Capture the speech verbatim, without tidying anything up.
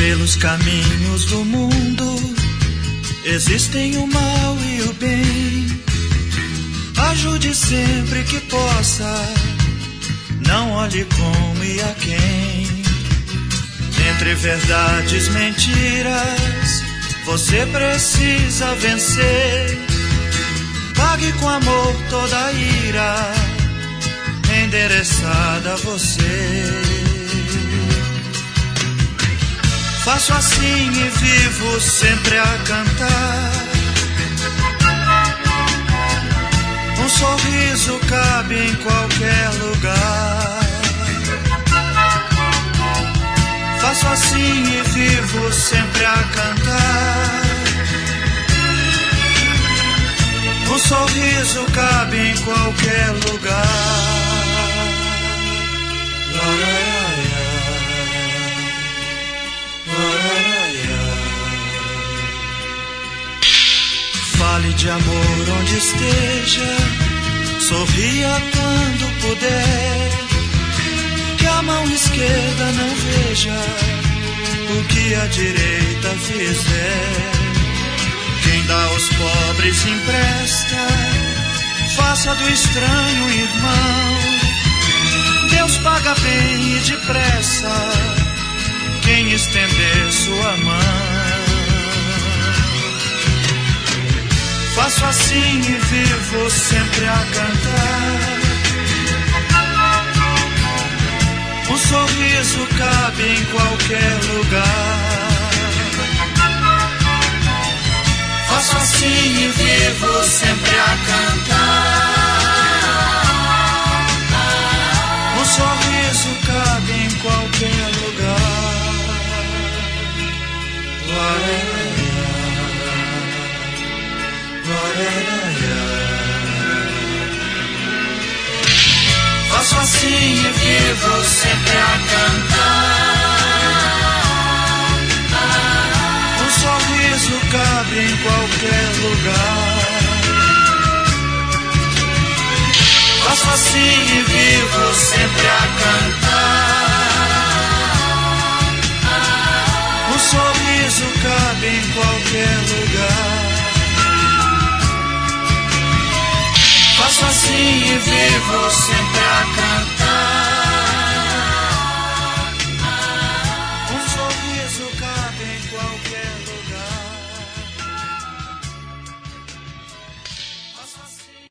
Pelos caminhos do mundo existem o mal e o bem. Ajude sempre que possa, não olhe como e a quem. Entre verdades e mentiras, você precisa vencer. Pague com amor toda a ira endereçada a você. Faço assim e vivo sempre a cantar. Um sorriso cabe em qualquer lugar. Faço assim e vivo sempre a cantar. Um sorriso cabe em qualquer lugar. Fale de amor onde esteja, sorria quando puder. Que a mão esquerda não veja o que a direita fizer. Quem dá aos pobres empresta, faça do estranho irmão. Deus paga bem e depressa quem estender sua mão. Faço assim e vivo sempre a cantar. Um sorriso cabe em qualquer lugar. Faço assim e vivo sempre a cantar. Um sorriso cabe em qualquer lugar. Faço assim e vivo sempre a cantar. Um sorriso cabe em qualquer lugar. Faço assim e vivo sempre a cantar. Um sorriso cabe em qualquer lugar. Faço assim e vivo sempre a cantar.